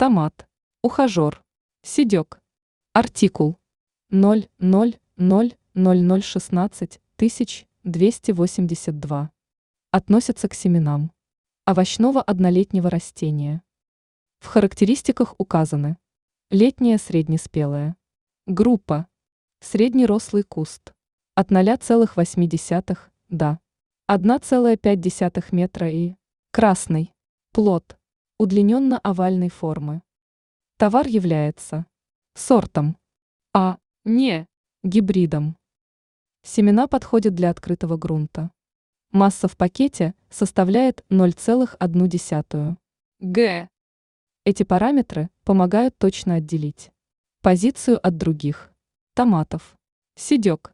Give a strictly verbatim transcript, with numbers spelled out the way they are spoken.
томат, ухажер, седек. Артикул ноль ноль ноль ноль ноль шестнадцать тысяч двести восемьдесят два. Относится к семенам овощного однолетнего растения. В характеристиках указаны: летняя среднеспелая, группа, среднерослый куст, от ноль целых восемь десятых до одна целая пять десятых метра и красный, плод, удлиненно-овальной формы. Товар является сортом, а не гибридом. Семена подходят для открытого грунта. Масса в пакете составляет ноль целых одна десятая грамма. Эти параметры помогают точно отделить позицию от других томатов. Седек.